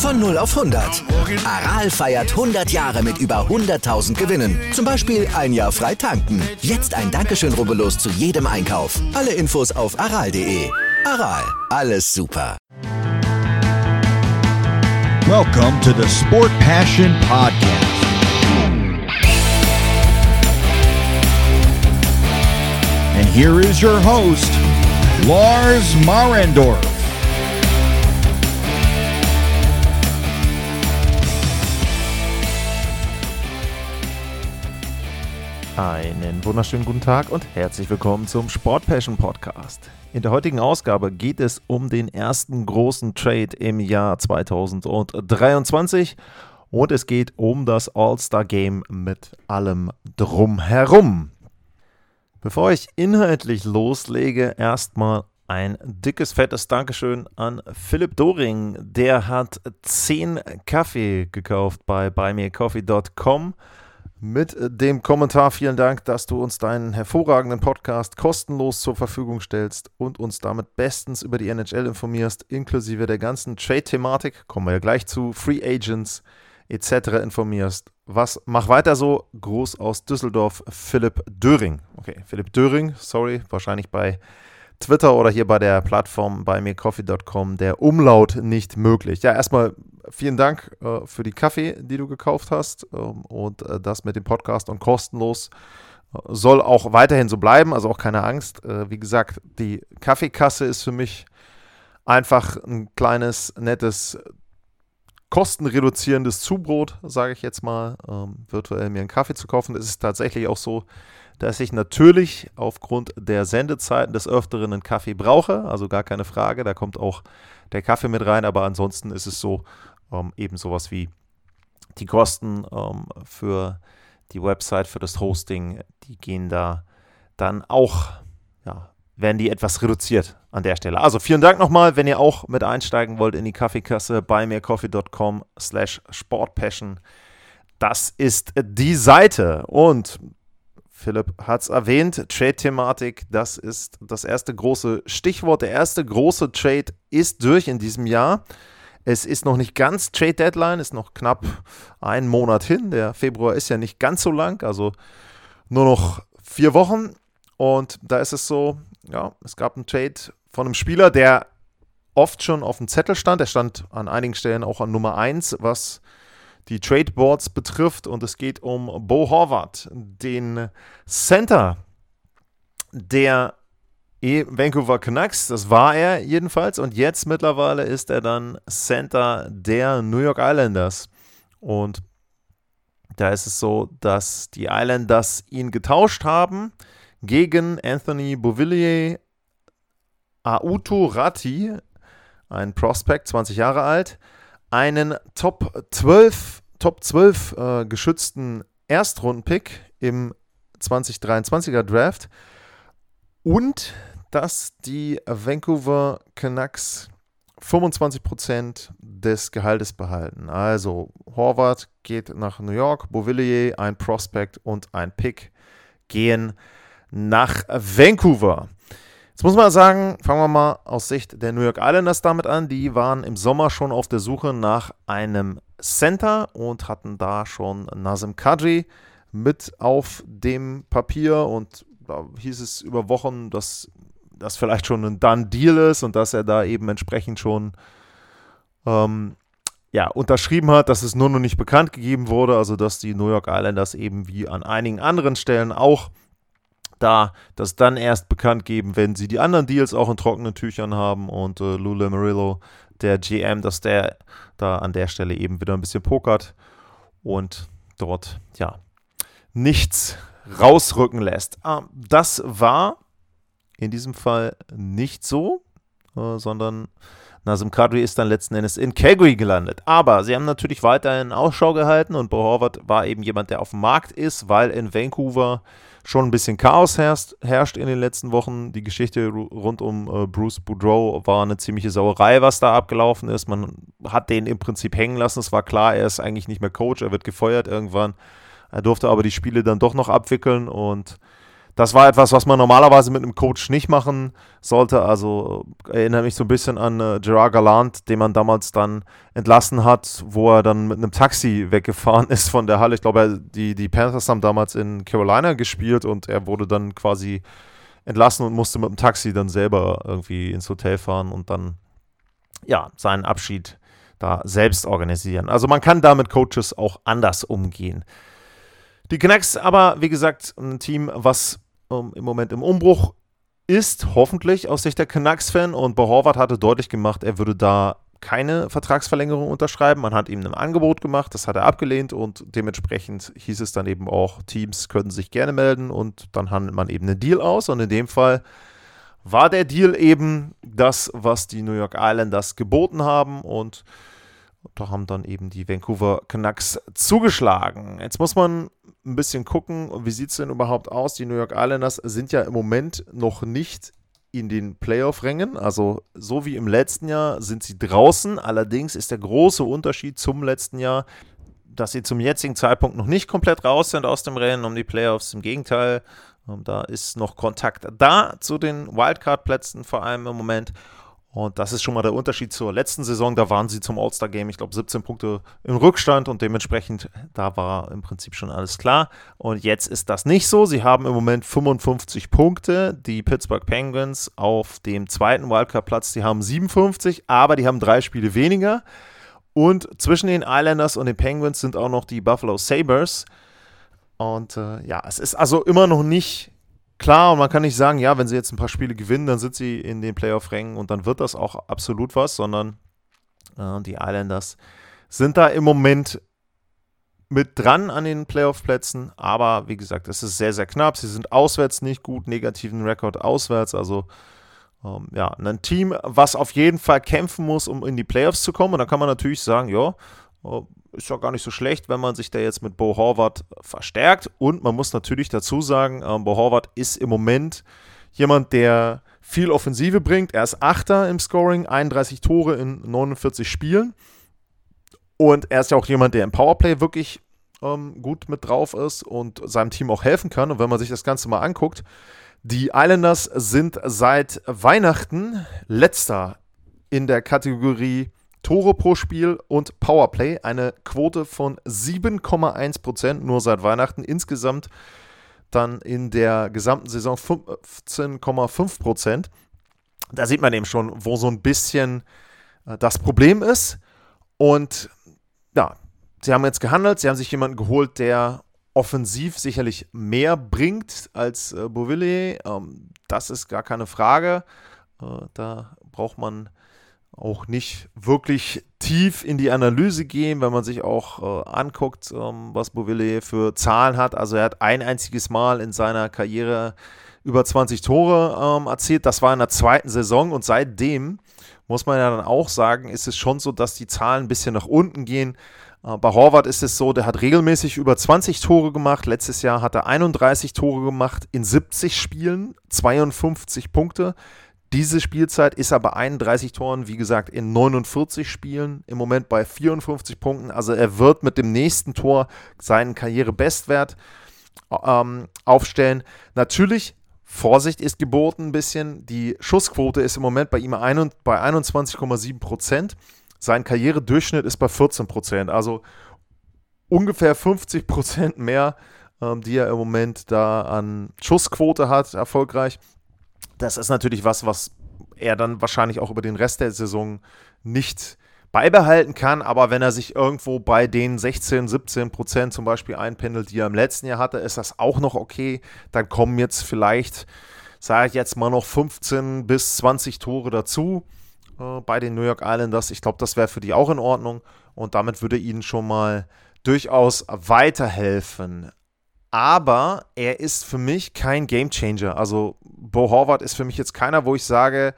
Von 0 auf 100. Aral feiert 100 Jahre mit über 100.000 Gewinnen. Zum Beispiel ein Jahr frei tanken. Jetzt ein Dankeschön, rubbellos zu jedem Einkauf. Alle Infos auf aral.de. Aral, alles super. Welcome to the Sport Passion Podcast. And here is your host, Lars Marendorf. Einen wunderschönen guten Tag und herzlich willkommen zum Sport Passion Podcast. In der heutigen Ausgabe geht es um den ersten großen Trade im Jahr 2023 und es geht um das All-Star Game mit allem drumherum. Bevor ich inhaltlich loslege, erstmal ein dickes, fettes Dankeschön an Philipp Doring. Der hat 10 Kaffee gekauft bei buymeacoffee.com. Mit dem Kommentar: vielen Dank, dass du uns deinen hervorragenden Podcast kostenlos zur Verfügung stellst und uns damit bestens über die NHL informierst, inklusive der ganzen Trade-Thematik, kommen wir ja gleich zu, Free Agents etc. informierst. Mach weiter so. Gruß aus Düsseldorf, Philipp Döring. Okay, Philipp Döring, sorry, wahrscheinlich bei Twitter oder hier bei der Plattform buymeacoffee.com der Umlaut nicht möglich. Ja, erstmal vielen Dank für die Kaffee, die du gekauft hast und das mit dem Podcast und kostenlos soll auch weiterhin so bleiben, also auch keine Angst. Wie gesagt, die Kaffeekasse ist für mich einfach ein kleines, nettes, kostenreduzierendes Zubrot, sage ich jetzt mal, virtuell mir einen Kaffee zu kaufen. Es ist tatsächlich auch so, dass ich natürlich aufgrund der Sendezeiten des Öfteren einen Kaffee brauche, also gar keine Frage, da kommt auch der Kaffee mit rein, aber ansonsten ist es so, eben sowas wie die Kosten für die Website, für das Hosting, die gehen da dann auch, ja, werden die etwas reduziert an der Stelle. Also vielen Dank nochmal, wenn ihr auch mit einsteigen wollt in die Kaffeekasse, buymeacoffee.com/sportpassion. Das ist die Seite und Philipp hat es erwähnt, Trade-Thematik, das ist das erste große Stichwort. Der erste große Trade ist durch in diesem Jahr. Es ist noch nicht ganz Trade-Deadline, ist noch knapp einen Monat hin. Der Februar ist ja nicht ganz so lang, also nur noch 4 Wochen. Und da ist es so, ja, es gab einen Trade von einem Spieler, der oft schon auf dem Zettel stand. Er stand an einigen Stellen auch an Nummer 1, was die Tradeboards betrifft, und es geht um Bo Horvat, den Center der Vancouver Canucks, das war er jedenfalls, und jetzt mittlerweile ist er dann Center der New York Islanders, und da ist es so, dass die Islanders ihn getauscht haben gegen Anthony Beauvillier Aatu Räty, ein Prospect, 20 Jahre alt, einen Top 12 geschützten Erstrundenpick im 2023er Draft, und dass die Vancouver Canucks 25% des Gehaltes behalten. Also Horvat geht nach New York, Beauvillier, ein Prospect und ein Pick gehen nach Vancouver. Jetzt muss man sagen, fangen wir mal aus Sicht der New York Islanders damit an. Die waren im Sommer schon auf der Suche nach einem Center und hatten da schon Nazem Kadri mit auf dem Papier, und da hieß es über Wochen, dass das vielleicht schon ein Done Deal ist und dass er da eben entsprechend schon unterschrieben hat, dass es nur noch nicht bekannt gegeben wurde, also dass die New York Islanders eben wie an einigen anderen Stellen auch da das dann erst bekannt geben, wenn sie die anderen Deals auch in trockenen Tüchern haben, und Lou Lamoriello, der GM, dass der da an der Stelle eben wieder ein bisschen pokert und dort nichts rausrücken lässt. Das war in diesem Fall nicht so, sondern Nazem Kadri ist dann letzten Endes in Calgary gelandet. Aber sie haben natürlich weiterhin Ausschau gehalten, und Bo Horvat war eben jemand, der auf dem Markt ist, weil in Vancouver schon ein bisschen Chaos herrscht in den letzten Wochen. Die Geschichte rund um Bruce Boudreau war eine ziemliche Sauerei, was da abgelaufen ist. Man hat den im Prinzip hängen lassen. Es war klar, er ist eigentlich nicht mehr Coach, er wird gefeuert irgendwann. Er durfte aber die Spiele dann doch noch abwickeln, und Das war etwas, was man normalerweise mit einem Coach nicht machen sollte. Also erinnere mich so ein bisschen an Gerard Gallant, den man damals dann entlassen hat, wo er dann mit einem Taxi weggefahren ist von der Halle. Ich glaube, die Panthers haben damals in Carolina gespielt und er wurde dann quasi entlassen und musste mit dem Taxi dann selber irgendwie ins Hotel fahren und dann ja seinen Abschied da selbst organisieren. Also man kann da mit Coaches auch anders umgehen. Die Canucks aber, wie gesagt, ein Team, was im Moment im Umbruch ist, hoffentlich aus Sicht der Canucks-Fan. Und Bo Horvat hatte deutlich gemacht, er würde da keine Vertragsverlängerung unterschreiben. Man hat ihm ein Angebot gemacht, das hat er abgelehnt und dementsprechend hieß es dann eben auch, Teams können sich gerne melden und dann handelt man eben einen Deal aus. Und in dem Fall war der Deal eben das, was die New York Islanders geboten haben und da haben dann eben die Vancouver Canucks zugeschlagen. Jetzt muss man ein bisschen gucken, wie sieht es denn überhaupt aus? Die New York Islanders sind ja im Moment noch nicht in den Playoff-Rängen. Also so wie im letzten Jahr sind sie draußen. Allerdings ist der große Unterschied zum letzten Jahr, dass sie zum jetzigen Zeitpunkt noch nicht komplett raus sind aus dem Rennen um die Playoffs. Im Gegenteil, da ist noch Kontakt da zu den Wildcard-Plätzen vor allem im Moment. Und das ist schon mal der Unterschied zur letzten Saison. Da waren sie zum All-Star-Game, ich glaube, 17 Punkte im Rückstand und dementsprechend, da war im Prinzip schon alles klar. Und jetzt ist das nicht so. Sie haben im Moment 55 Punkte. Die Pittsburgh Penguins auf dem zweiten Wildcard-Platz, die haben 57, aber die haben 3 Spiele weniger. Und zwischen den Islanders und den Penguins sind auch noch die Buffalo Sabres. Und ja, es ist also immer noch nicht klar und man kann nicht sagen, ja, wenn sie jetzt ein paar Spiele gewinnen, dann sind sie in den Playoff-Rängen und dann wird das auch absolut was, sondern die Islanders sind da im Moment mit dran an den Playoff-Plätzen, aber wie gesagt, es ist sehr, sehr knapp. Sie sind auswärts nicht gut, negativen Rekord auswärts, also ja, ein Team, was auf jeden Fall kämpfen muss, um in die Playoffs zu kommen und dann kann man natürlich sagen, ja, ist ja gar nicht so schlecht, wenn man sich da jetzt mit Bo Horvat verstärkt. Und man muss natürlich dazu sagen, Bo Horvat ist im Moment jemand, der viel Offensive bringt. Er ist Achter im Scoring, 31 Tore in 49 Spielen. Und er ist ja auch jemand, der im Powerplay wirklich gut mit drauf ist und seinem Team auch helfen kann. Und wenn man sich das Ganze mal anguckt, die Islanders sind seit Weihnachten letzter in der Kategorie Tore pro Spiel und Powerplay, eine Quote von 7,1%, nur seit Weihnachten. Insgesamt dann in der gesamten Saison 15,5%. Da sieht man eben schon, wo so ein bisschen das Problem ist. Und ja, sie haben jetzt gehandelt, sie haben sich jemanden geholt, der offensiv sicherlich mehr bringt als Beauvillier. Das ist gar keine Frage. Da braucht man auch nicht wirklich tief in die Analyse gehen, wenn man sich auch anguckt, was Beauvillier für Zahlen hat. Also er hat ein einziges Mal in seiner Karriere über 20 Tore erzielt. Das war in der zweiten Saison und seitdem, muss man ja dann auch sagen, ist es schon so, dass die Zahlen ein bisschen nach unten gehen. Bei Horvat ist es so, der hat regelmäßig über 20 Tore gemacht. Letztes Jahr hat er 31 Tore gemacht in 70 Spielen, 52 Punkte. Diese Spielzeit ist er bei 31 Toren, wie gesagt, in 49 Spielen, im Moment bei 54 Punkten. Also er wird mit dem nächsten Tor seinen Karrierebestwert aufstellen. Natürlich, Vorsicht ist geboten ein bisschen. Die Schussquote ist im Moment bei ihm bei 21,7%. Sein Karrieredurchschnitt ist bei 14%. Also ungefähr 50% mehr, die er im Moment da an Schussquote hat, erfolgreich. Das ist natürlich was er dann wahrscheinlich auch über den Rest der Saison nicht beibehalten kann, aber wenn er sich irgendwo bei den 16-17% zum Beispiel einpendelt, die er im letzten Jahr hatte, ist das auch noch okay. Dann kommen jetzt vielleicht, sage ich jetzt mal, noch 15 bis 20 Tore dazu bei den New York Islanders. Ich glaube, das wäre für die auch in Ordnung und damit würde ihnen schon mal durchaus weiterhelfen. Aber er ist für mich kein Gamechanger. Also Bo Horvat ist für mich jetzt keiner, wo ich sage,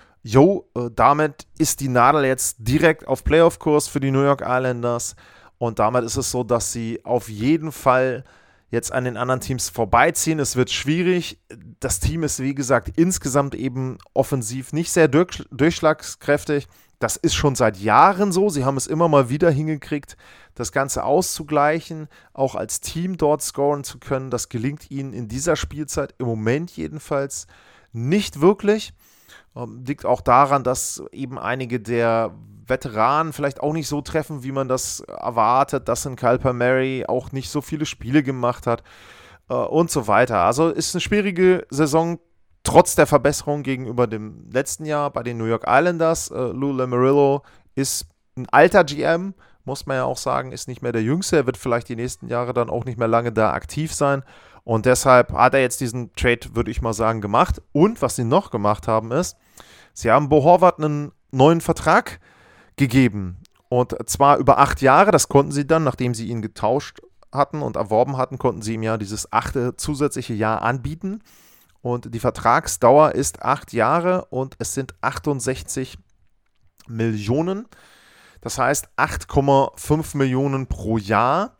damit ist die Nadel jetzt direkt auf Playoff-Kurs für die New York Islanders. Und damit ist es so, dass sie auf jeden Fall jetzt an den anderen Teams vorbeiziehen. Es wird schwierig. Das Team ist, wie gesagt, insgesamt eben offensiv nicht sehr durchschlagskräftig. Das ist schon seit Jahren so. Sie haben es immer mal wieder hingekriegt, das Ganze auszugleichen, auch als Team dort scoren zu können. Das gelingt ihnen in dieser Spielzeit im Moment jedenfalls nicht wirklich. Liegt auch daran, dass eben einige der Veteranen vielleicht auch nicht so treffen, wie man das erwartet, dass ein Kyle Palmieri auch nicht so viele Spiele gemacht hat und so weiter. Also ist eine schwierige Saison, trotz der Verbesserung gegenüber dem letzten Jahr bei den New York Islanders. Lou Lamoriello ist ein alter GM, muss man ja auch sagen, ist nicht mehr der Jüngste. Er wird vielleicht die nächsten Jahre dann auch nicht mehr lange da aktiv sein. Und deshalb hat er jetzt diesen Trade, würde ich mal sagen, gemacht. Und was sie noch gemacht haben, ist, sie haben Bo Horvat einen neuen Vertrag gegeben. Und zwar über 8 Jahre. Das konnten sie dann, nachdem sie ihn getauscht hatten und erworben hatten, konnten sie ihm ja dieses 8. zusätzliche Jahr anbieten. Und die Vertragsdauer ist 8 Jahre und es sind 68 Millionen. Das heißt 8,5 Millionen pro Jahr.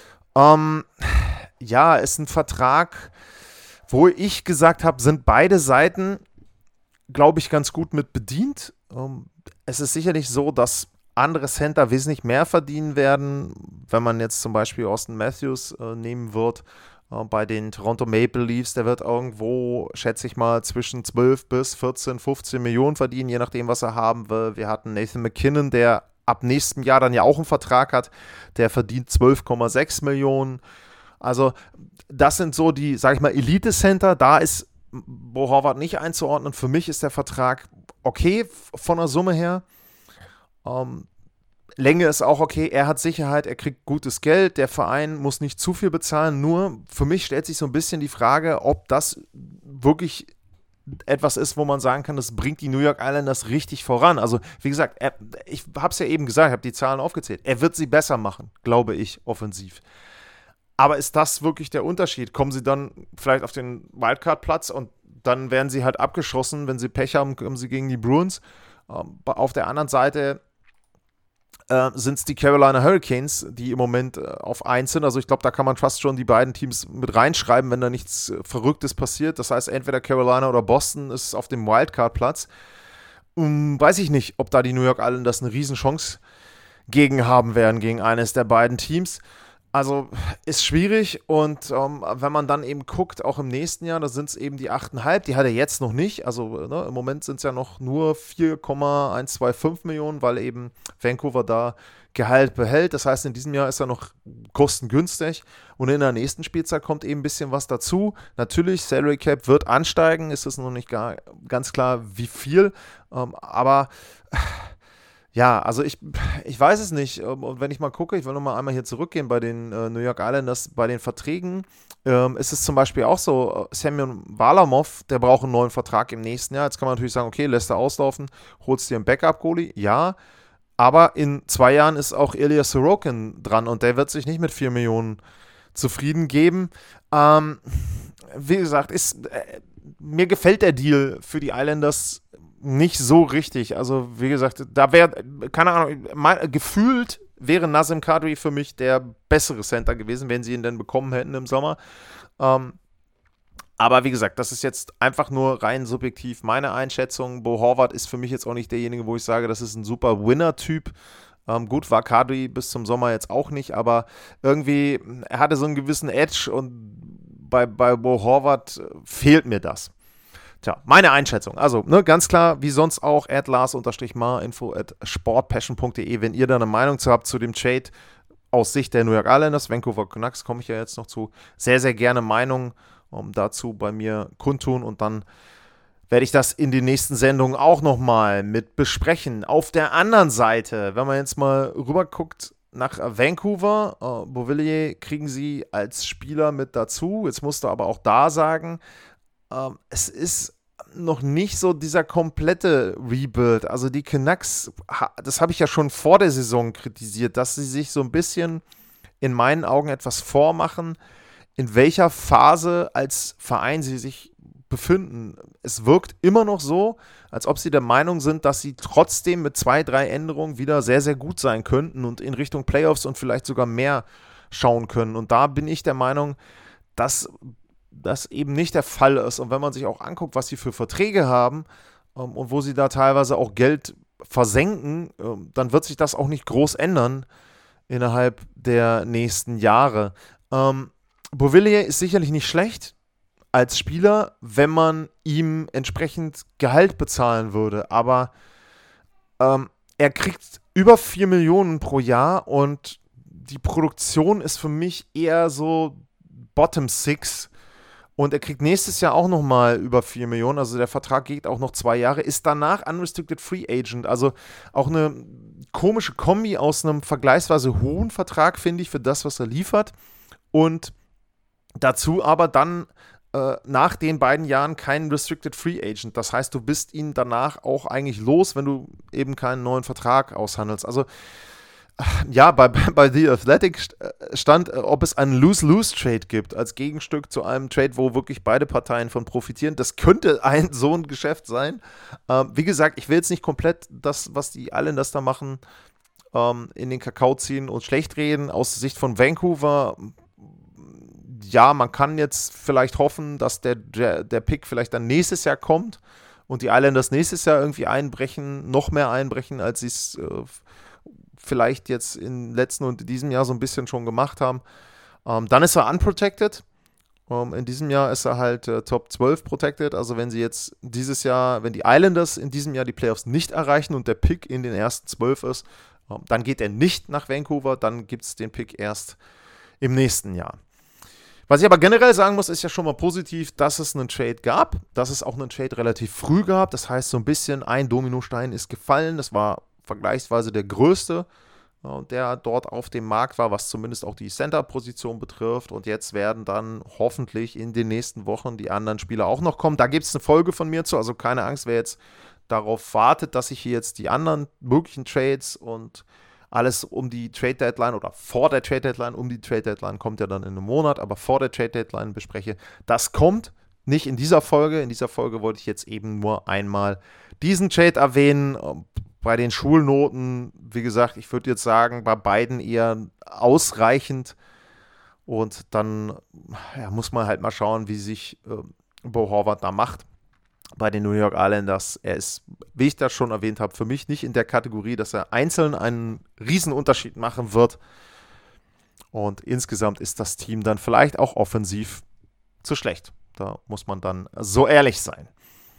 Ja, ist ein Vertrag, wo ich gesagt habe, sind beide Seiten, glaube ich, ganz gut mit bedient. Es ist sicherlich so, dass andere Center wesentlich mehr verdienen werden, wenn man jetzt zum Beispiel Austin Matthews nehmen wird. Bei den Toronto Maple Leafs, der wird irgendwo, schätze ich mal, zwischen 12 bis 14, 15 Millionen verdienen, je nachdem, was er haben will. Wir hatten Nathan MacKinnon, der ab nächstem Jahr dann ja auch einen Vertrag hat, der verdient 12,6 Millionen. Also das sind so die, sage ich mal, Elite-Center. Da ist Bo Horvat nicht einzuordnen. Für mich ist der Vertrag okay von der Summe her. Länge ist auch okay, er hat Sicherheit, er kriegt gutes Geld, der Verein muss nicht zu viel bezahlen, nur für mich stellt sich so ein bisschen die Frage, ob das wirklich etwas ist, wo man sagen kann, das bringt die New York Islanders richtig voran. Also wie gesagt, ich habe es ja eben gesagt, ich habe die Zahlen aufgezählt, er wird sie besser machen, glaube ich, offensiv. Aber ist das wirklich der Unterschied? Kommen sie dann vielleicht auf den Wildcard-Platz und dann werden sie halt abgeschossen, wenn sie Pech haben, kommen sie gegen die Bruins. Auf der anderen Seite sind es die Carolina Hurricanes, die im Moment auf 1 sind. Also ich glaube, da kann man fast schon die beiden Teams mit reinschreiben, wenn da nichts Verrücktes passiert. Das heißt, entweder Carolina oder Boston ist auf dem Wildcard-Platz. Weiß ich nicht, ob da die New York Islanders eine Riesenchance gegen haben werden, gegen eines der beiden Teams. Also ist schwierig und wenn man dann eben guckt, auch im nächsten Jahr, da sind es eben die 8,5, die hat er jetzt noch nicht, also im Moment sind es ja noch nur 4,125 Millionen, weil eben Vancouver da Gehalt behält, das heißt in diesem Jahr ist er noch kostengünstig und in der nächsten Spielzeit kommt eben ein bisschen was dazu. Natürlich, Salary Cap wird ansteigen, ist es noch nicht ganz klar wie viel, aber ja, also ich weiß es nicht. Und wenn ich mal gucke, ich will nochmal einmal hier zurückgehen bei den New York Islanders, bei den Verträgen, ist es zum Beispiel auch so, Semyon Varlamov, der braucht einen neuen Vertrag im nächsten Jahr. Jetzt kann man natürlich sagen, okay, lässt er auslaufen, holst dir einen Backup-Goalie, ja, aber in 2 Jahren ist auch Ilya Sorokin dran und der wird sich nicht mit 4 Millionen zufrieden geben. Wie gesagt, mir gefällt der Deal für die Islanders nicht so richtig. Also, wie gesagt, da wäre, keine Ahnung, gefühlt wäre Nazem Kadri für mich der bessere Center gewesen, wenn sie ihn denn bekommen hätten im Sommer. Aber wie gesagt, das ist jetzt einfach nur rein subjektiv meine Einschätzung. Bo Horvat ist für mich jetzt auch nicht derjenige, wo ich sage, das ist ein super Winner-Typ. Gut, war Kadri bis zum Sommer jetzt auch nicht, aber irgendwie, er hatte so einen gewissen Edge und bei Bo Horvat fehlt mir das. Tja, meine Einschätzung. Also, ganz klar, wie sonst auch, @Lars_Mar, info@sportpassion.de, wenn ihr da eine Meinung zu habt zu dem Trade aus Sicht der New York Islanders, Vancouver Canucks, komme ich ja jetzt noch zu, sehr, sehr gerne Meinung dazu bei mir kundtun und dann werde ich das in den nächsten Sendungen auch nochmal mit besprechen. Auf der anderen Seite, wenn man jetzt mal rüber guckt nach Vancouver, Beauvillier kriegen sie als Spieler mit dazu, jetzt musst du aber auch da sagen, es ist noch nicht so dieser komplette Rebuild. Also die Canucks, das habe ich ja schon vor der Saison kritisiert, dass sie sich so ein bisschen in meinen Augen etwas vormachen, in welcher Phase als Verein sie sich befinden. Es wirkt immer noch so, als ob sie der Meinung sind, dass sie trotzdem mit 2, 3 Änderungen wieder sehr, sehr gut sein könnten und in Richtung Playoffs und vielleicht sogar mehr schauen können. Und da bin ich der Meinung, dass das eben nicht der Fall ist. Und wenn man sich auch anguckt, was sie für Verträge haben und wo sie da teilweise auch Geld versenken, dann wird sich das auch nicht groß ändern innerhalb der nächsten Jahre. Beauvillier ist sicherlich nicht schlecht als Spieler, wenn man ihm entsprechend Gehalt bezahlen würde, aber er kriegt über 4 Millionen pro Jahr und die Produktion ist für mich eher so Bottom 6 und er kriegt nächstes Jahr auch nochmal über 4 Millionen, also der Vertrag geht auch noch 2 Jahre, ist danach Unrestricted Free Agent, also auch eine komische Kombi aus einem vergleichsweise hohen Vertrag, finde ich, für das, was er liefert und dazu aber dann nach den beiden Jahren kein Restricted Free Agent. Das heißt, du bist ihn danach auch eigentlich los, wenn du eben keinen neuen Vertrag aushandelst. Also ja, bei The Athletic stand, ob es einen Lose-Lose-Trade gibt, als Gegenstück zu einem Trade, wo wirklich beide Parteien von profitieren. Das könnte so ein Geschäft sein. Wie gesagt, ich will jetzt nicht komplett das, was die Islanders da machen, in den Kakao ziehen und schlecht reden. Aus Sicht von Vancouver, ja, man kann jetzt vielleicht hoffen, dass der Pick vielleicht dann nächstes Jahr kommt und die Islanders nächstes Jahr irgendwie noch mehr einbrechen, als sie es vielleicht jetzt im letzten und in diesem Jahr so ein bisschen schon gemacht haben. Dann ist er unprotected. In diesem Jahr ist er halt Top 12 protected. Also wenn sie jetzt wenn die Islanders in diesem Jahr die Playoffs nicht erreichen und der Pick in den ersten 12 ist, dann geht er nicht nach Vancouver, dann gibt es den Pick erst im nächsten Jahr. Was ich aber generell sagen muss, ist ja schon mal positiv, dass es einen Trade gab, dass es auch einen Trade relativ früh gab. Das heißt, so ein bisschen ein Dominostein ist gefallen. Das war vergleichsweise der größte, der dort auf dem Markt war, was zumindest auch die Center-Position betrifft. Und jetzt werden dann hoffentlich in den nächsten Wochen die anderen Spieler auch noch kommen. Da gibt es eine Folge von mir zu, also keine Angst, wer jetzt darauf wartet, dass ich hier jetzt die anderen möglichen Trades und alles um die Trade-Deadline oder vor der Trade-Deadline, um die Trade-Deadline kommt ja dann in einem Monat, aber vor der Trade-Deadline bespreche. Das kommt nicht in dieser Folge. In dieser Folge wollte ich jetzt eben nur einmal diesen Trade erwähnen. Bei den Schulnoten, wie gesagt, ich würde jetzt sagen, bei beiden eher ausreichend. Und dann muss man halt mal schauen, wie sich Bo Horvat da macht. Bei den New York Islanders, er ist, wie ich das schon erwähnt habe, für mich nicht in der Kategorie, dass er einzeln einen Riesenunterschied machen wird. Und insgesamt ist das Team dann vielleicht auch offensiv zu schlecht. Da muss man dann so ehrlich sein.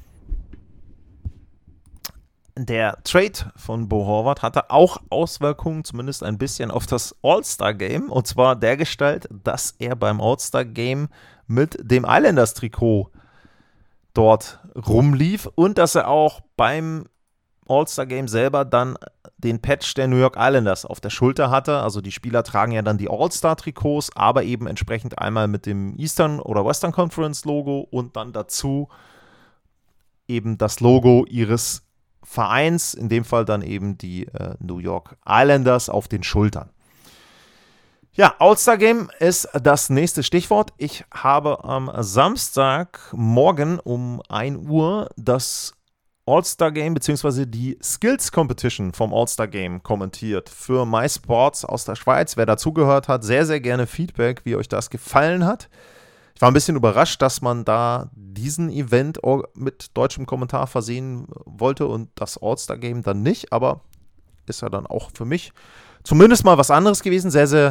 Der Trade von Bo Horvat hatte auch Auswirkungen, zumindest ein bisschen, auf das All-Star-Game. Und zwar dergestalt, dass er beim All-Star-Game mit dem Islanders-Trikot dort rumlief und dass er auch beim All-Star-Game selber dann den Patch der New York Islanders auf der Schulter hatte. Also die Spieler tragen ja dann die All-Star-Trikots, aber eben entsprechend einmal mit dem Eastern oder Western Conference Logo und dann dazu eben das Logo ihres Vereins, in dem Fall dann eben die New York Islanders auf den Schultern. Ja, All-Star-Game ist das nächste Stichwort. Ich habe am Samstagmorgen um 1 Uhr das All-Star-Game bzw. die Skills-Competition vom All-Star-Game kommentiert für MySports aus der Schweiz. Wer dazugehört hat, sehr, sehr gerne Feedback, wie euch das gefallen hat. Ich war ein bisschen überrascht, dass man da diesen Event mit deutschem Kommentar versehen wollte und das All-Star-Game dann nicht, aber ist ja dann auch für mich zumindest mal was anderes gewesen. Sehr, sehr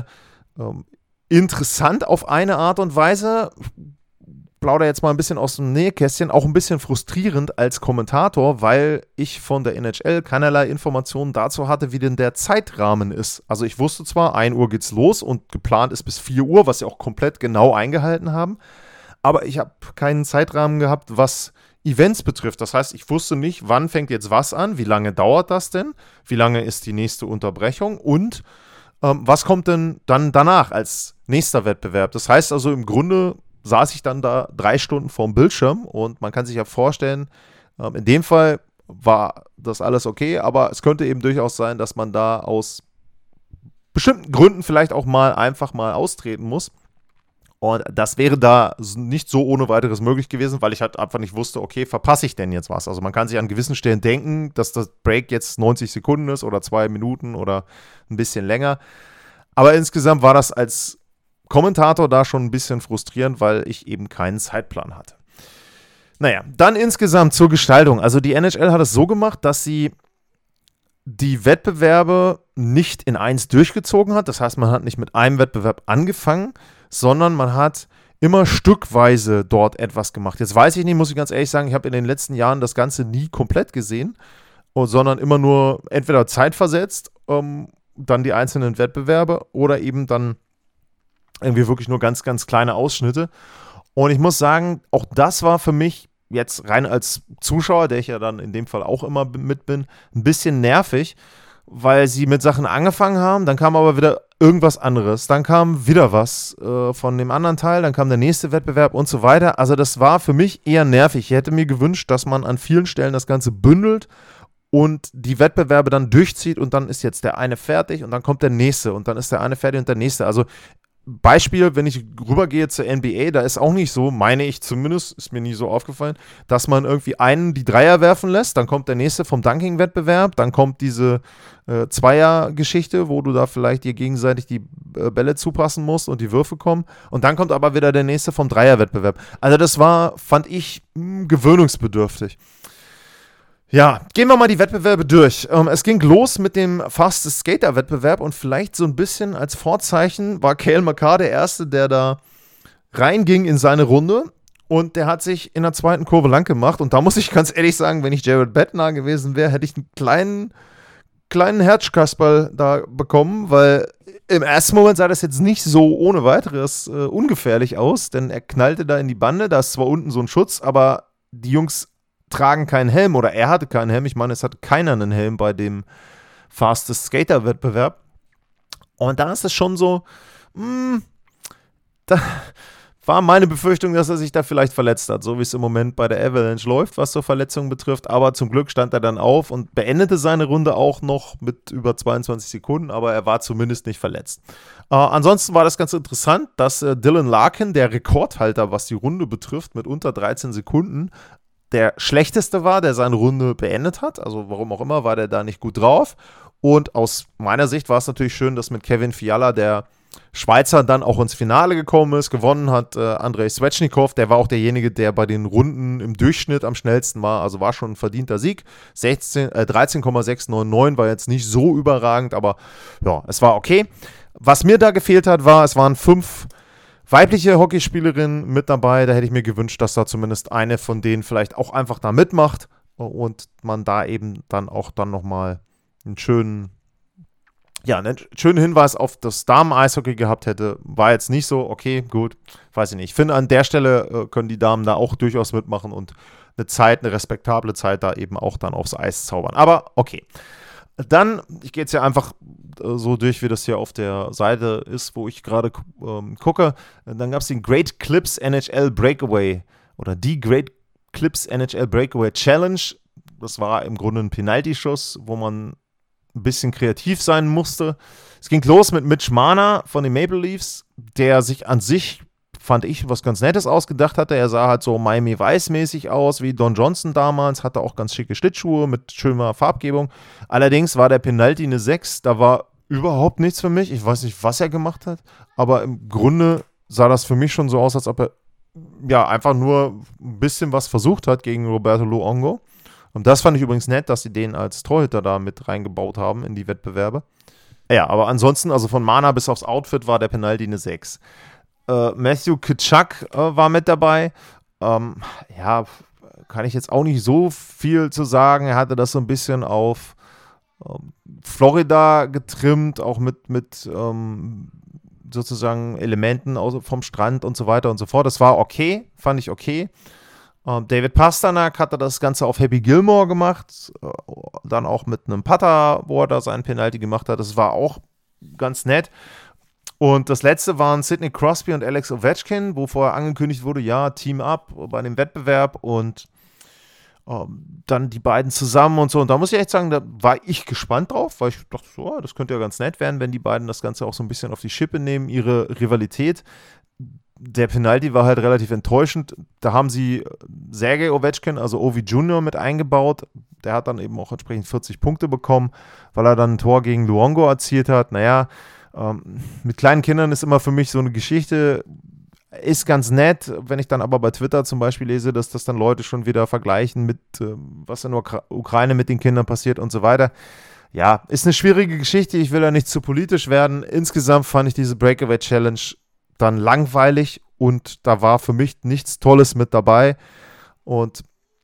interessant auf eine Art und Weise. Plaudere jetzt mal ein bisschen aus dem Nähkästchen, auch ein bisschen frustrierend als Kommentator, weil ich von der NHL keinerlei Informationen dazu hatte, wie denn der Zeitrahmen ist. Also ich wusste zwar, 1 Uhr geht's los und geplant ist bis 4 Uhr, was sie auch komplett genau eingehalten haben, aber ich habe keinen Zeitrahmen gehabt, was Events betrifft. Das heißt, ich wusste nicht, wann fängt jetzt was an, wie lange dauert das denn, wie lange ist die nächste Unterbrechung und was kommt denn dann danach als nächster Wettbewerb. Das heißt also im Grunde saß ich dann da 3 Stunden vorm Bildschirm und man kann sich ja vorstellen, in dem Fall war das alles okay, aber es könnte eben durchaus sein, dass man da aus bestimmten Gründen vielleicht auch einfach mal austreten muss. Und das wäre da nicht so ohne weiteres möglich gewesen, weil ich halt einfach nicht wusste, okay, verpasse ich denn jetzt was? Also man kann sich an gewissen Stellen denken, dass das Break jetzt 90 Sekunden ist oder 2 Minuten oder ein bisschen länger. Aber insgesamt war das als Kommentator da schon ein bisschen frustrierend, weil ich eben keinen Zeitplan hatte. Naja, dann insgesamt zur Gestaltung. Also die NHL hat es so gemacht, dass sie die Wettbewerbe nicht in eins durchgezogen hat. Das heißt, man hat nicht mit einem Wettbewerb angefangen, sondern man hat immer stückweise dort etwas gemacht. Jetzt weiß ich nicht, muss ich ganz ehrlich sagen, ich habe in den letzten Jahren das Ganze nie komplett gesehen, sondern immer nur entweder zeitversetzt, dann die einzelnen Wettbewerbe oder eben dann irgendwie wirklich nur ganz, ganz kleine Ausschnitte. Und ich muss sagen, auch das war für mich jetzt rein als Zuschauer, der ich ja dann in dem Fall auch immer mit bin, ein bisschen nervig, weil sie mit Sachen angefangen haben, dann kam aber wieder irgendwas anderes, dann kam wieder was von dem anderen Teil, dann kam der nächste Wettbewerb und so weiter. Also das war für mich eher nervig. Ich hätte mir gewünscht, dass man an vielen Stellen das Ganze bündelt und die Wettbewerbe dann durchzieht und dann ist jetzt der eine fertig und dann kommt der nächste und dann ist der eine fertig und der nächste. Also Beispiel, wenn ich rübergehe zur NBA, da ist auch nicht so, meine ich zumindest, ist mir nie so aufgefallen, dass man irgendwie einen die Dreier werfen lässt, dann kommt der nächste vom Dunking-Wettbewerb, dann kommt diese Zweier-Geschichte, wo du da vielleicht dir gegenseitig die Bälle zupassen musst und die Würfe kommen und dann kommt aber wieder der nächste vom Dreier-Wettbewerb. Also das war, fand ich, gewöhnungsbedürftig. Ja, gehen wir mal die Wettbewerbe durch. Es ging los mit dem Fastest Skater-Wettbewerb und vielleicht so ein bisschen als Vorzeichen war Cale Makar der Erste, der da reinging in seine Runde und der hat sich in der zweiten Kurve lang gemacht und da muss ich ganz ehrlich sagen, wenn ich Jared Bednar gewesen wäre, hätte ich einen kleinen Herzkasperl da bekommen, weil im ersten Moment sah das jetzt nicht so ohne weiteres ungefährlich aus, denn er knallte da in die Bande, da ist zwar unten so ein Schutz, aber die Jungs tragen keinen Helm oder er hatte keinen Helm. Ich meine, es hatte keiner einen Helm bei dem Fastest Skater-Wettbewerb. Und da ist es schon so, da war meine Befürchtung, dass er sich da vielleicht verletzt hat, so wie es im Moment bei der Avalanche läuft, was so Verletzungen betrifft. Aber zum Glück stand er dann auf und beendete seine Runde auch noch mit über 22 Sekunden, aber er war zumindest nicht verletzt. Ansonsten war das ganz interessant, dass Dylan Larkin, der Rekordhalter, was die Runde betrifft, mit unter 13 Sekunden, der Schlechteste war, der seine Runde beendet hat. Also warum auch immer, war der da nicht gut drauf. Und aus meiner Sicht war es natürlich schön, dass mit Kevin Fiala der Schweizer dann auch ins Finale gekommen ist. Gewonnen hat Andrei Svechnikov. Der war auch derjenige, der bei den Runden im Durchschnitt am schnellsten war. Also war schon ein verdienter Sieg. 13,699 war jetzt nicht so überragend, aber ja, es war okay. Was mir da gefehlt hat, es waren 5 weibliche Hockeyspielerin mit dabei, da hätte ich mir gewünscht, dass da zumindest eine von denen vielleicht auch einfach da mitmacht und man da eben dann auch dann nochmal einen schönen Hinweis auf das Damen-Eishockey gehabt hätte. War jetzt nicht so, okay, gut, weiß ich nicht. Ich finde, an der Stelle können die Damen da auch durchaus mitmachen und eine respektable Zeit da eben auch dann aufs Eis zaubern. Aber okay. Dann, ich gehe jetzt ja einfach so durch, wie das hier auf der Seite ist, wo ich gerade gucke. Dann gab es den Great Clips NHL Breakaway oder die Great Clips NHL Breakaway Challenge. Das war im Grunde ein Penalty-Schuss, wo man ein bisschen kreativ sein musste. Es ging los mit Mitch Marner von den Maple Leafs, der sich an sich, fand ich, was ganz Nettes ausgedacht hatte. Er sah halt so Miami Vice-mäßig aus, wie Don Johnson damals, hatte auch ganz schicke Schlittschuhe mit schöner Farbgebung. Allerdings war der Penalty eine 6, da war überhaupt nichts für mich. Ich weiß nicht, was er gemacht hat, aber im Grunde sah das für mich schon so aus, als ob er ja einfach nur ein bisschen was versucht hat gegen Roberto Luongo. Und das fand ich übrigens nett, dass sie den als Torhüter da mit reingebaut haben in die Wettbewerbe. Ja, aber ansonsten, also von Mana bis aufs Outfit war der Penalty eine 6. Matthew Tkachuk war mit dabei. Ja, kann ich jetzt auch nicht so viel zu sagen. Er hatte das so ein bisschen auf Florida getrimmt, auch mit sozusagen Elementen vom Strand und so weiter und so fort. Das war okay, fand ich okay. David Pastrnak hatte das Ganze auf Happy Gilmore gemacht, dann auch mit einem Putter, wo er da seinen Penalty gemacht hat. Das war auch ganz nett. Und das letzte waren Sidney Crosby und Alex Ovechkin, wo vorher angekündigt wurde, ja, Team Up bei dem Wettbewerb und dann die beiden zusammen und so. Und da muss ich echt sagen, da war ich gespannt drauf, weil ich dachte, so, das könnte ja ganz nett werden, wenn die beiden das Ganze auch so ein bisschen auf die Schippe nehmen, ihre Rivalität. Der Penalty war halt relativ enttäuschend. Da haben sie Sergei Ovechkin, also Ovi Junior, mit eingebaut. Der hat dann eben auch entsprechend 40 Punkte bekommen, weil er dann ein Tor gegen Luongo erzielt hat. Naja, mit kleinen Kindern ist immer für mich so eine Geschichte, ist ganz nett, wenn ich dann aber bei Twitter zum Beispiel lese, dass das dann Leute schon wieder vergleichen mit, was in der Ukraine mit den Kindern passiert und so weiter. Ja, ist eine schwierige Geschichte. Ich will da nicht zu politisch werden. Insgesamt fand ich diese Breakaway Challenge dann langweilig und da war für mich nichts Tolles mit dabei. Und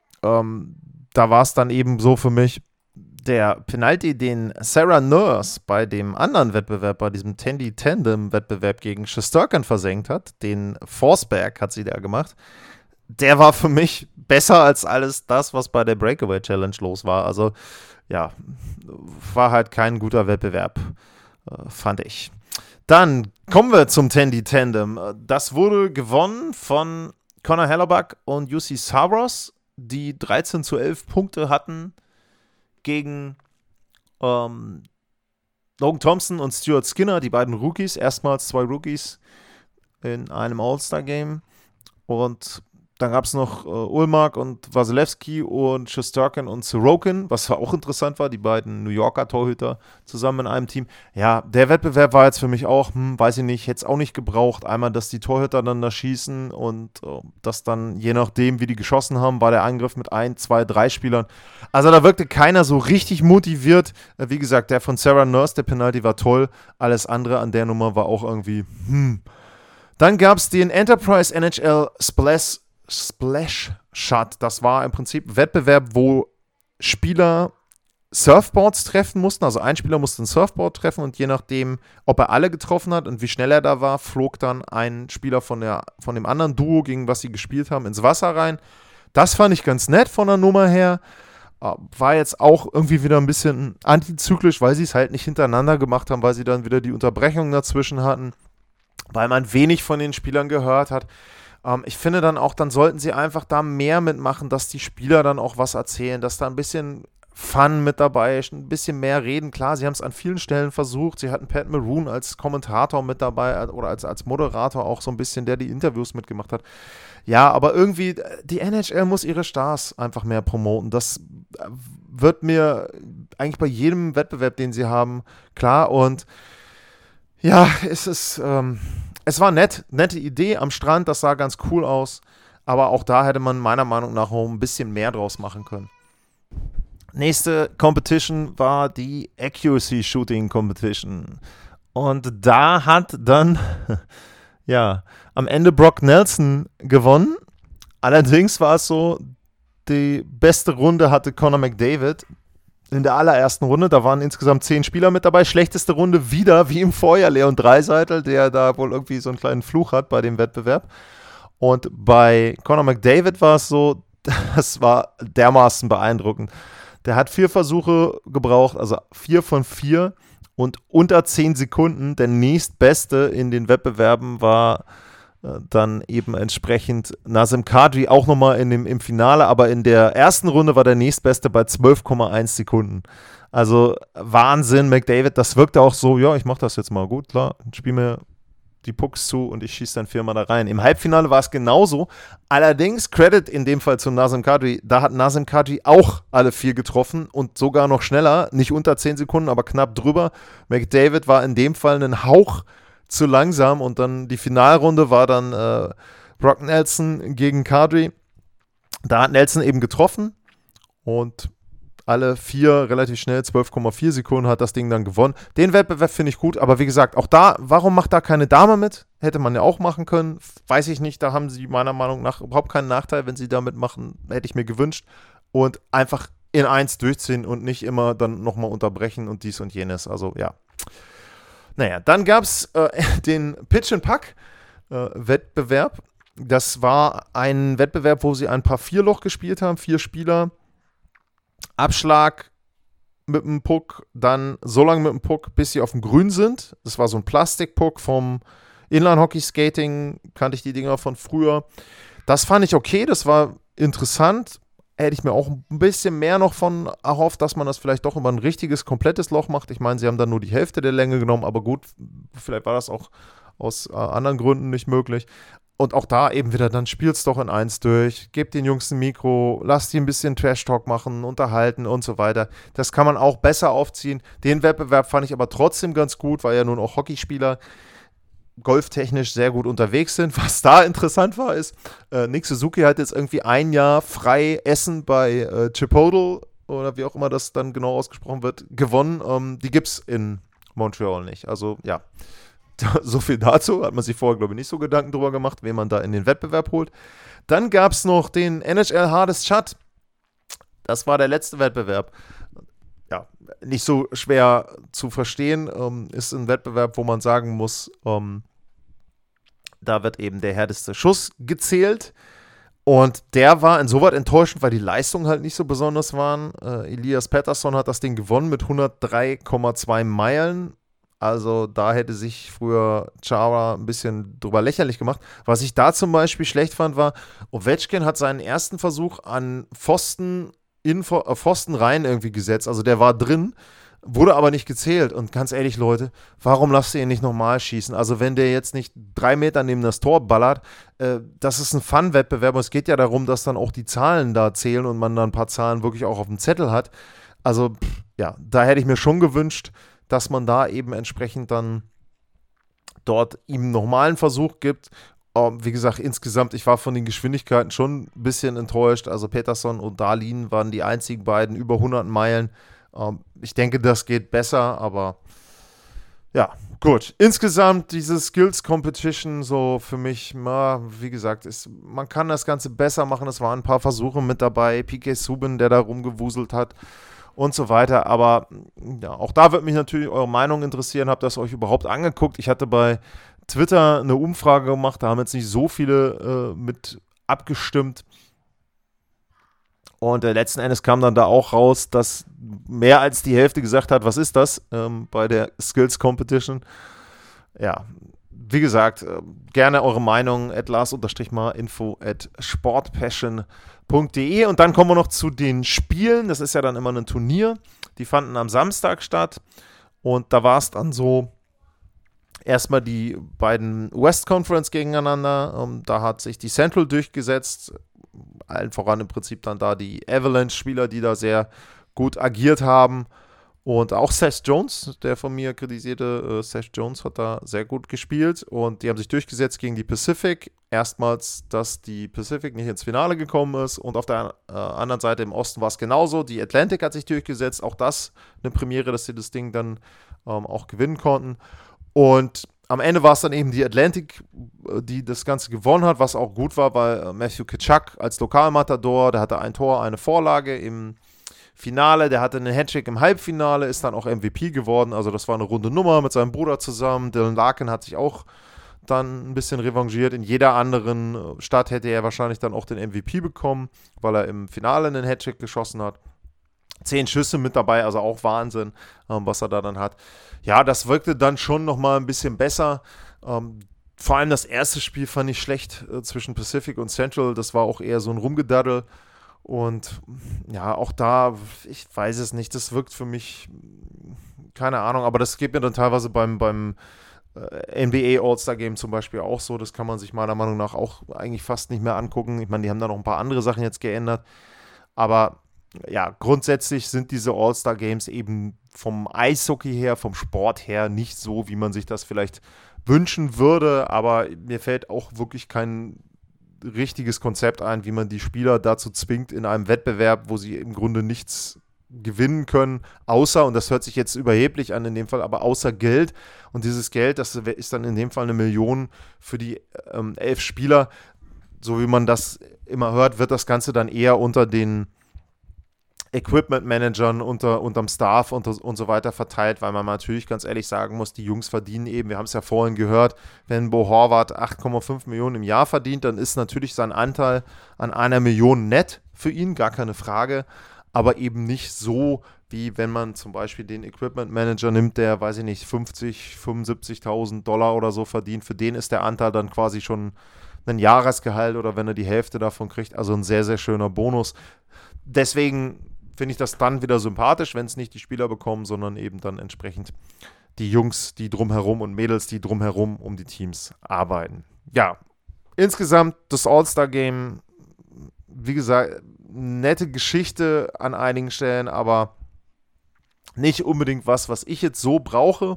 da war es dann eben so für mich, der Penalty, den Sarah Nurse bei dem anderen Wettbewerb, bei diesem Tandy Tandem Wettbewerb gegen Shesterkin versenkt hat, den Forsberg hat sie da gemacht, der war für mich besser als alles das, was bei der Breakaway Challenge los war. Also ja, war halt kein guter Wettbewerb, fand ich. Dann kommen wir zum Tandy Tandem. Das wurde gewonnen von Conor Hellerback und Jussi Saros, die 13-11 Punkte hatten gegen Logan Thompson und Stuart Skinner, die beiden Rookies, erstmals 2 Rookies in einem All-Star-Game. Und dann gab es noch Ullmark und Wasilewski und Shesterkin und Sorokin, was auch interessant war, die beiden New Yorker Torhüter zusammen in einem Team. Ja, der Wettbewerb war jetzt für mich auch, weiß ich nicht, hätte es auch nicht gebraucht. Einmal, dass die Torhüter dann da schießen und dass dann, je nachdem, wie die geschossen haben, war der Angriff mit 1, 2, 3 Spielern. Also da wirkte keiner so richtig motiviert. Wie gesagt, der von Sarah Nurse, der Penalty war toll. Alles andere an der Nummer war auch irgendwie, Dann gab es den Enterprise NHL Splash Shot. Das war im Prinzip ein Wettbewerb, wo Spieler Surfboards treffen mussten. Also ein Spieler musste ein Surfboard treffen und je nachdem, ob er alle getroffen hat und wie schnell er da war, flog dann ein Spieler von dem anderen Duo, gegen was sie gespielt haben, ins Wasser rein. Das fand ich ganz nett von der Nummer her. War jetzt auch irgendwie wieder ein bisschen antizyklisch, weil sie es halt nicht hintereinander gemacht haben, weil sie dann wieder die Unterbrechungen dazwischen hatten, weil man wenig von den Spielern gehört hat. Ich finde dann auch, dann sollten sie einfach da mehr mitmachen, dass die Spieler dann auch was erzählen, dass da ein bisschen Fun mit dabei ist, ein bisschen mehr reden. Klar, sie haben es an vielen Stellen versucht. Sie hatten Pat Maroon als Kommentator mit dabei oder als Moderator auch so ein bisschen, der die Interviews mitgemacht hat. Ja, aber irgendwie, die NHL muss ihre Stars einfach mehr promoten. Das wird mir eigentlich bei jedem Wettbewerb, den sie haben, klar. Und ja, es war nette Idee am Strand, das sah ganz cool aus, aber auch da hätte man meiner Meinung nach ein bisschen mehr draus machen können. Nächste Competition war die Accuracy Shooting Competition und da hat dann am Ende Brock Nelson gewonnen. Allerdings war es so, die beste Runde hatte Connor McDavid in der allerersten Runde. Da waren insgesamt 10 Spieler mit dabei. Schlechteste Runde wieder, wie im Vorjahr, Leon Draisaitl, der da wohl irgendwie so einen kleinen Fluch hat bei dem Wettbewerb. Und bei Connor McDavid war es so, das war dermaßen beeindruckend. Der hat 4 Versuche gebraucht, also 4 von 4 und unter 10 Sekunden. Der nächstbeste in den Wettbewerben war dann eben entsprechend Nazem Kadri auch nochmal im Finale, aber in der ersten Runde war der nächstbeste bei 12,1 Sekunden. Also Wahnsinn, McDavid, das wirkte auch so, ja, ich mach das jetzt mal, gut, klar, spiel mir die Pucks zu und ich schieße dann 4-mal da rein. Im Halbfinale war es genauso, allerdings Credit in dem Fall zu Nazem Kadri, da hat Nazem Kadri auch alle 4 getroffen und sogar noch schneller, nicht unter 10 Sekunden, aber knapp drüber. McDavid war in dem Fall einen Hauch zu langsam und dann die Finalrunde war dann Brock Nelson gegen Kadri. Da hat Nelson eben getroffen und alle 4 relativ schnell, 12,4 Sekunden hat das Ding dann gewonnen. Den Wettbewerb finde ich gut, aber wie gesagt, auch da, warum macht da keine Dame mit? Hätte man ja auch machen können, weiß ich nicht, da haben sie meiner Meinung nach überhaupt keinen Nachteil, wenn sie da mitmachen, hätte ich mir gewünscht und einfach in 1 durchziehen und nicht immer dann nochmal unterbrechen und dies und jenes, also ja. Naja, dann gab es den Pitch-and-Puck-Wettbewerb. Das war ein Wettbewerb, wo sie ein paar 4-Loch gespielt haben, 4 Spieler. Abschlag mit dem Puck, dann so lange mit dem Puck, bis sie auf dem Grün sind. Das war so ein Plastikpuck vom Inline-Hockey-Skating, kannte ich die Dinger von früher. Das fand ich okay, das war interessant. Hätte ich mir auch ein bisschen mehr noch von erhofft, dass man das vielleicht doch über ein richtiges, komplettes Loch macht. Ich meine, sie haben dann nur die Hälfte der Länge genommen, aber gut, vielleicht war das auch aus anderen Gründen nicht möglich. Und auch da eben wieder, dann spielt's doch in 1 durch, gebt den Jungs ein Mikro, lasst die ein bisschen Trash-Talk machen, unterhalten und so weiter. Das kann man auch besser aufziehen. Den Wettbewerb fand ich aber trotzdem ganz gut, weil ja nun auch Hockeyspieler golftechnisch sehr gut unterwegs sind. Was da interessant war, ist, Nick Suzuki hat jetzt irgendwie ein Jahr frei Essen bei Chipotle oder wie auch immer das dann genau ausgesprochen wird, gewonnen. Die gibt es in Montreal nicht. Also ja, so viel dazu. Hat man sich vorher, glaube ich, nicht so Gedanken drüber gemacht, wen man da in den Wettbewerb holt. Dann gab es noch den NHL Hardest Shot. Das war der letzte Wettbewerb. Ja, nicht so schwer zu verstehen. Ist ein Wettbewerb, wo man sagen muss, da wird eben der härteste Schuss gezählt. Und der war insoweit enttäuschend, weil die Leistungen halt nicht so besonders waren. Elias Pettersson hat das Ding gewonnen mit 103,2 Meilen. Also da hätte sich früher Chara ein bisschen drüber lächerlich gemacht. Was ich da zum Beispiel schlecht fand, war, Ovechkin hat seinen ersten Versuch an Pfosten rein irgendwie gesetzt. Also der war drin, wurde aber nicht gezählt. Und ganz ehrlich, Leute, warum lasst ihr ihn nicht nochmal schießen? Also wenn der jetzt nicht 3 Meter neben das Tor ballert, das ist ein Fun-Wettbewerb. Und es geht ja darum, dass dann auch die Zahlen da zählen und man dann ein paar Zahlen wirklich auch auf dem Zettel hat. Also ja, da hätte ich mir schon gewünscht, dass man da eben entsprechend dann dort ihm nochmal einen Versuch gibt. Wie gesagt, insgesamt, ich war von den Geschwindigkeiten schon ein bisschen enttäuscht. Also Pettersson und Dahlin waren die einzigen beiden über 100 Meilen. Ich denke, das geht besser, aber ja, gut. Insgesamt diese Skills Competition so für mich, wie gesagt, man kann das Ganze besser machen. Es waren ein paar Versuche mit dabei. PK Subban, der da rumgewuselt hat und so weiter. Aber ja, auch da würde mich natürlich eure Meinung interessieren. Habt ihr das euch überhaupt angeguckt? Ich hatte bei Twitter eine Umfrage gemacht. Da haben jetzt nicht so viele mit abgestimmt. Und letzten Endes kam dann da auch raus, dass mehr als die Hälfte gesagt hat, was ist das bei der Skills Competition. Ja, wie gesagt, gerne eure Meinung @lars_info@sportpassion.de. Und dann kommen wir noch zu den Spielen. Das ist ja dann immer ein Turnier. Die fanden am Samstag statt. Und da war es dann so, erstmal die beiden West Conference gegeneinander. Da hat sich die Central durchgesetzt. Allen voran im Prinzip dann da die Avalanche-Spieler, die da sehr gut agiert haben. Und auch Seth Jones, der von mir kritisierte Seth Jones, hat da sehr gut gespielt. Und die haben sich durchgesetzt gegen die Pacific. Erstmals, dass die Pacific nicht ins Finale gekommen ist. Und auf der anderen Seite im Osten war es genauso. Die Atlantic hat sich durchgesetzt. Auch das eine Premiere, dass sie das Ding dann auch gewinnen konnten. Und am Ende war es dann eben die Atlantic, die das Ganze gewonnen hat, was auch gut war, weil Matthew Tkachuk als Lokalmatador, der hatte ein Tor, eine Vorlage im Finale, der hatte einen Hattrick im Halbfinale, ist dann auch MVP geworden, also das war eine runde Nummer mit seinem Bruder zusammen. Dylan Larkin hat sich auch dann ein bisschen revanchiert. In jeder anderen Stadt hätte er wahrscheinlich dann auch den MVP bekommen, weil er im Finale einen Hattrick geschossen hat. 10 Schüsse mit dabei, also auch Wahnsinn, was er da dann hat. Ja, das wirkte dann schon nochmal ein bisschen besser. Vor allem das erste Spiel fand ich schlecht zwischen Pacific und Central. Das war auch eher so ein Rumgedaddel. Und ja, auch da, ich weiß es nicht, das wirkt für mich, keine Ahnung, aber das geht mir dann teilweise beim NBA All-Star-Game zum Beispiel auch so. Das kann man sich meiner Meinung nach auch eigentlich fast nicht mehr angucken. Ich meine, die haben da noch ein paar andere Sachen jetzt geändert. Aber ja, grundsätzlich sind diese All-Star-Games eben vom Eishockey her, vom Sport her nicht so, wie man sich das vielleicht wünschen würde, aber mir fällt auch wirklich kein richtiges Konzept ein, wie man die Spieler dazu zwingt, in einem Wettbewerb, wo sie im Grunde nichts gewinnen können, außer, und das hört sich jetzt überheblich an in dem Fall, aber außer Geld. Und dieses Geld, das ist dann in dem Fall 1 Million für die 11 Spieler. So wie man das immer hört, wird das Ganze dann eher unter den Equipment-Managern, unterm Staff und so weiter verteilt, weil man natürlich ganz ehrlich sagen muss, die Jungs verdienen eben, wir haben es ja vorhin gehört, wenn Bo Horvath 8,5 Millionen im Jahr verdient, dann ist natürlich sein Anteil an 1 Million nett für ihn, gar keine Frage, aber eben nicht so, wie wenn man zum Beispiel den Equipment-Manager nimmt, der, weiß ich nicht, 50.000, 75.000 Dollar oder so verdient, für den ist der Anteil dann quasi schon ein Jahresgehalt oder wenn er die Hälfte davon kriegt, also ein sehr, sehr schöner Bonus. Deswegen finde ich das dann wieder sympathisch, wenn es nicht die Spieler bekommen, sondern eben dann entsprechend die Jungs, die drumherum und Mädels, die drumherum um die Teams arbeiten. Ja, insgesamt das All-Star-Game, wie gesagt, nette Geschichte an einigen Stellen, aber nicht unbedingt was ich jetzt so brauche.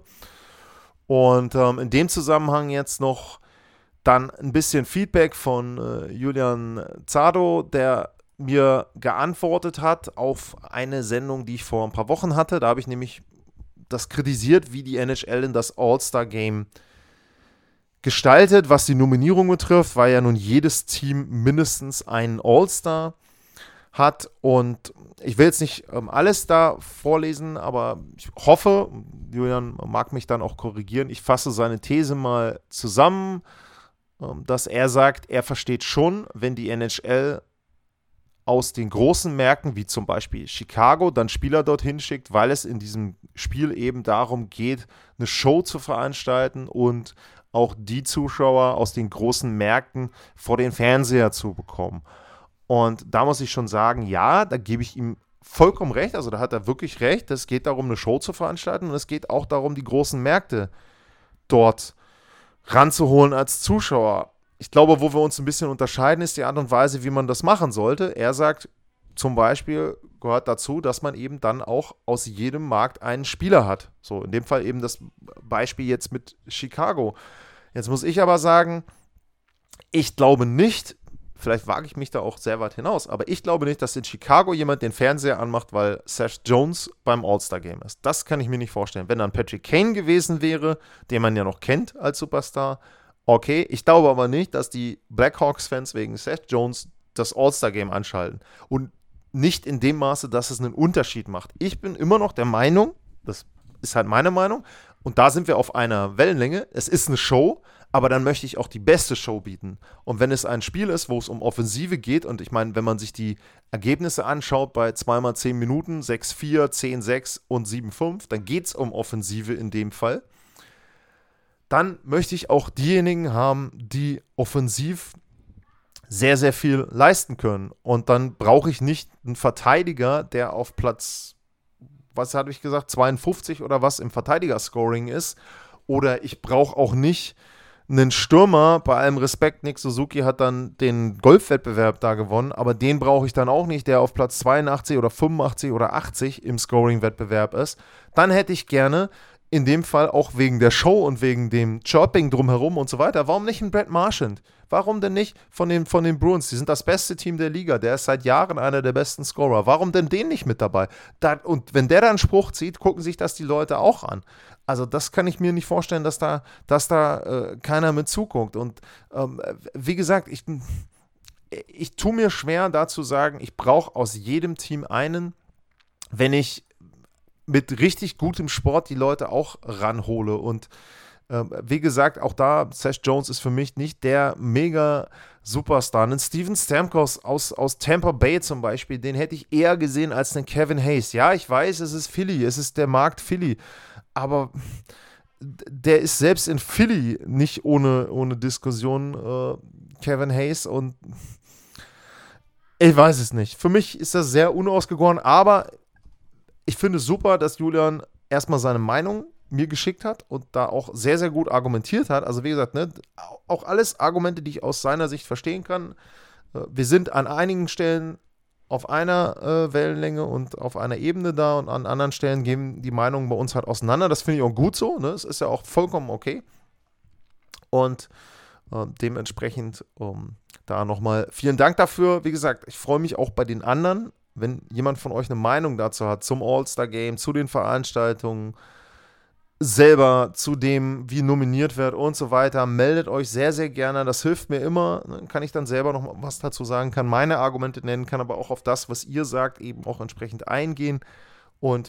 Und in dem Zusammenhang jetzt noch dann ein bisschen Feedback von Julian Zado, der mir geantwortet hat auf eine Sendung, die ich vor ein paar Wochen hatte. Da habe ich nämlich das kritisiert, wie die NHL in das All-Star-Game gestaltet, was die Nominierung betrifft, weil ja nun jedes Team mindestens einen All-Star hat. Und ich will jetzt nicht alles da vorlesen, aber ich hoffe, Julian mag mich dann auch korrigieren, ich fasse seine These mal zusammen, dass er sagt, er versteht schon, wenn die NHL aus den großen Märkten, wie zum Beispiel Chicago, dann Spieler dorthin schickt, weil es in diesem Spiel eben darum geht, eine Show zu veranstalten und auch die Zuschauer aus den großen Märkten vor den Fernseher zu bekommen. Und da muss ich schon sagen, ja, da gebe ich ihm vollkommen recht, also da hat er wirklich recht, es geht darum, eine Show zu veranstalten und es geht auch darum, die großen Märkte dort ranzuholen als Zuschauer. Ich glaube, wo wir uns ein bisschen unterscheiden, ist die Art und Weise, wie man das machen sollte. Er sagt, zum Beispiel gehört dazu, dass man eben dann auch aus jedem Markt einen Spieler hat. So, in dem Fall eben das Beispiel jetzt mit Chicago. Jetzt muss ich aber sagen, ich glaube nicht, vielleicht wage ich mich da auch sehr weit hinaus, aber ich glaube nicht, dass in Chicago jemand den Fernseher anmacht, weil Seth Jones beim All-Star-Game ist. Das kann ich mir nicht vorstellen. Wenn dann Patrick Kane gewesen wäre, den man ja noch kennt als Superstar, okay, ich glaube aber nicht, dass die Blackhawks-Fans wegen Seth Jones das All-Star-Game anschalten. Und nicht in dem Maße, dass es einen Unterschied macht. Ich bin immer noch der Meinung, das ist halt meine Meinung, und da sind wir auf einer Wellenlänge, es ist eine Show, aber dann möchte ich auch die beste Show bieten. Und wenn es ein Spiel ist, wo es um Offensive geht, und ich meine, wenn man sich die Ergebnisse anschaut bei 2x10 Minuten, 6-4, 10-6 und 7-5, dann geht es um Offensive in dem Fall. Dann möchte ich auch diejenigen haben, die offensiv sehr, sehr viel leisten können. Und dann brauche ich nicht einen Verteidiger, der auf Platz, was habe ich gesagt, 52 oder was im Verteidiger-Scoring ist. Oder ich brauche auch nicht einen Stürmer, bei allem Respekt, Nick Suzuki hat dann den Golfwettbewerb da gewonnen, aber den brauche ich dann auch nicht, der auf Platz 82 oder 85 oder 80 im Scoring-Wettbewerb ist. Dann hätte ich gerne in dem Fall auch wegen der Show und wegen dem Chirping drumherum und so weiter. Warum nicht ein Brad Marchand? Warum denn nicht von den Bruins? Die sind das beste Team der Liga. Der ist seit Jahren einer der besten Scorer. Warum denn den nicht mit dabei? Und wenn der da einen Spruch zieht, gucken sich das die Leute auch an. Also das kann ich mir nicht vorstellen, dass da keiner mit zuguckt. Und wie gesagt, ich tue mir schwer, da zu sagen, ich brauche aus jedem Team einen, wenn ich mit richtig gutem Sport die Leute auch ranhole. Und wie gesagt, auch da, Seth Jones ist für mich nicht der mega Superstar. Einen Steven Stamkos aus Tampa Bay zum Beispiel, den hätte ich eher gesehen als einen Kevin Hayes. Ja, ich weiß, es ist Philly, es ist der Markt Philly, aber der ist selbst in Philly nicht ohne Diskussion Kevin Hayes, und ich weiß es nicht. Für mich ist das sehr unausgegoren, aber ich finde es super, dass Julian erstmal seine Meinung mir geschickt hat und da auch sehr, sehr gut argumentiert hat. Also wie gesagt, ne, auch alles Argumente, die ich aus seiner Sicht verstehen kann. Wir sind an einigen Stellen auf einer Wellenlänge und auf einer Ebene da, und an anderen Stellen gehen die Meinungen bei uns halt auseinander. Das finde ich auch gut so. Ne? Das ist ja auch vollkommen okay. Und dementsprechend da nochmal vielen Dank dafür. Wie gesagt, ich freue mich auch bei den anderen, wenn jemand von euch eine Meinung dazu hat, zum All-Star-Game, zu den Veranstaltungen, selber zu dem, wie nominiert wird und so weiter, meldet euch sehr, sehr gerne. Das hilft mir immer. Dann kann ich dann selber noch was dazu sagen, kann meine Argumente nennen, kann aber auch auf das, was ihr sagt, eben auch entsprechend eingehen. Und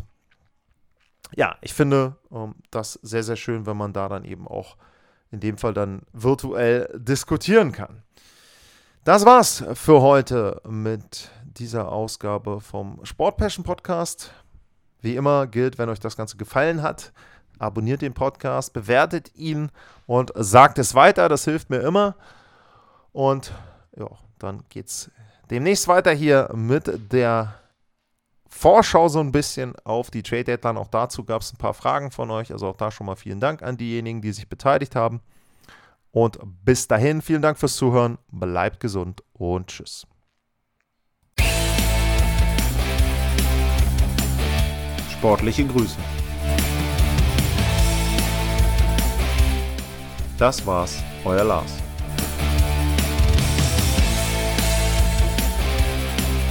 ja, ich finde das sehr, sehr schön, wenn man da dann eben auch in dem Fall dann virtuell diskutieren kann. Das war's für heute mit dieser Ausgabe vom Sport Passion Podcast. Wie immer gilt, wenn euch das Ganze gefallen hat, abonniert den Podcast, bewertet ihn und sagt es weiter. Das hilft mir immer. Und ja, dann geht's demnächst weiter hier mit der Vorschau so ein bisschen auf die Trade Deadline. Auch dazu gab es ein paar Fragen von euch. Also auch da schon mal vielen Dank an diejenigen, die sich beteiligt haben. Und bis dahin, vielen Dank fürs Zuhören. Bleibt gesund und tschüss. Sportliche Grüße. Das war's, euer Lars.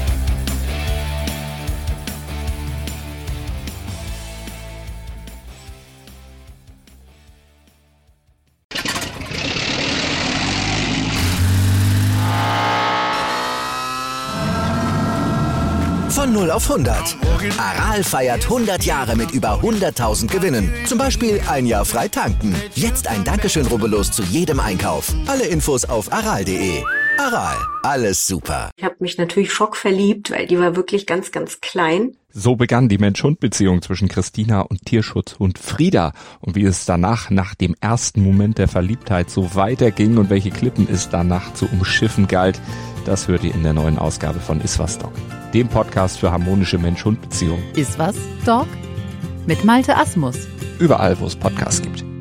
Von 0 auf 100. Aral feiert 100 Jahre mit über 100.000 Gewinnen. Zum Beispiel ein Jahr frei tanken. Jetzt ein Dankeschön, rubbellos zu jedem Einkauf. Alle Infos auf aral.de. Aral, alles super. Ich habe mich natürlich schockverliebt, weil die war wirklich ganz, ganz klein. So begann die Mensch-Hund-Beziehung zwischen Christina und Tierschutzhund Frieda. Und wie es danach, nach dem ersten Moment der Verliebtheit, so weiterging und welche Klippen es danach zu umschiffen galt, das hört ihr in der neuen Ausgabe von Iswas Dog, dem Podcast für harmonische Mensch-Hund-Beziehungen. Iswas Dog? Mit Malte Asmus. Überall, wo es Podcasts gibt.